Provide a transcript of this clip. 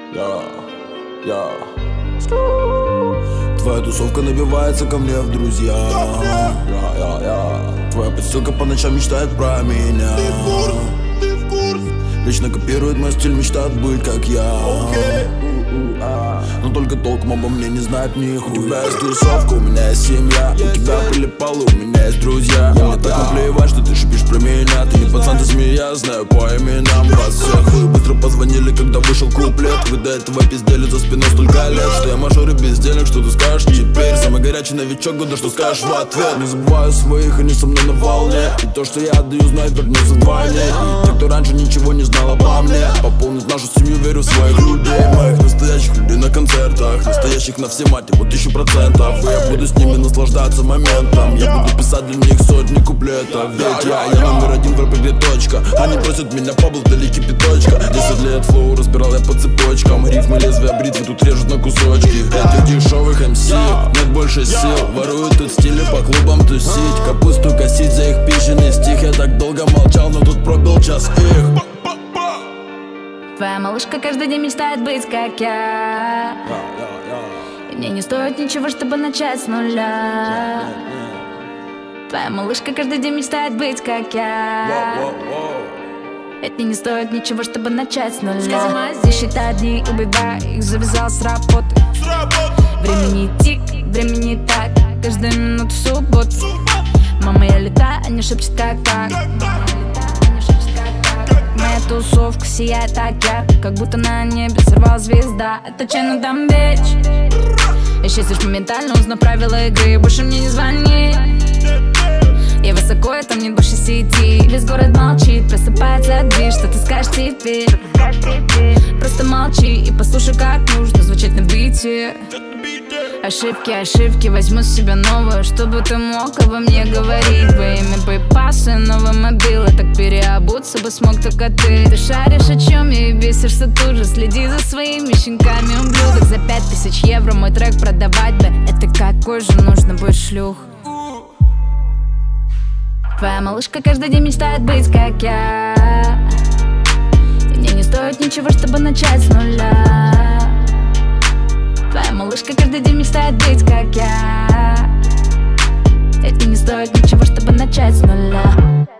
Твоя тусовка набивается ко мне в друзья. Твоя подстилка по ночам мечтает про меня. Вечно копирует мой стиль, мечтает быть как я. Но только толком обо мне не знает нихуя. У тебя есть тусовка, у меня есть семья. У тебя прилипало, у меня есть друзья. Мне так наплевать, что ты шипишь про меня. Ты не пацан, ты змея, знаю по именам вас всех. Вы быстро позвонили, когда вышел куплет. Вы до этого пиздели за спиной столько лет, что я мажор и без денег, что ты скажешь теперь? Самый горячий новичок года, что скажешь в ответ? Не забываю своих, они со мной на волне. И то, что я отдаю, знает, вернется вдвойне. И те, кто раньше ничего не знал обо мне, пополнит нашу семью, верю в своих людей. Моих настоящих людей на концертах, настоящих на все мате, вот 1000%. И я буду с ними наслаждаться моментом. Я буду писать для них сотни куплетов. Ведь я номер один в рэпе, где точка. Они просят меня поболтали кипяточка. 10 лет флоу разбирал я по цепочкам. Рифмы, лезвия бритвы тут режут на кусочки. Этих дешевых МС нет больше сил. Воруют тут стили по клубам тусить. Капусту косить за их пищенный стих. Я так долго молчал, но тут пробил час их. Твоя малышка каждый день мечтает быть как я. И мне не стоит ничего, чтобы начать с нуля. Твоя малышка каждый день мечтает быть как я. И мне не стоит ничего, чтобы начать с нуля. Здесь считаю дни, убиваю их, завязал с работы. Времени тик, времени так, каждую минуту субботу. Мама, я летаю, они шепчут как. Моя тусовка сияет так ярко, как будто на небе сорвала звезда. Это чайный там вечер. Исчезнешь моментально, узнав правила игры. Больше мне не звони. Я высоко, и там нет больше сети. Весь город молчит, просыпается от движ. Что ты скажешь теперь? Просто молчи и послушай, как нужно звучать на бите. Ошибки, ошибки, возьму с себя новую, чтобы ты мог обо мне говорить. Во имя байпаса, новый мобил, и так переобуться бы смог только ты. Ты шаришь, о чем я и бесишься тут же. Следи за своими щенками, ублюдок. За 5000 евро мой трек продавать бы. Это какой же нужно быть шлюх? Твоя малышка каждый день мечтает быть как я. И мне не стоит ничего, чтобы начать с нуля. Твоя малышка каждый день мечтает быть как я. И мне не стоит ничего, чтобы начать с нуля.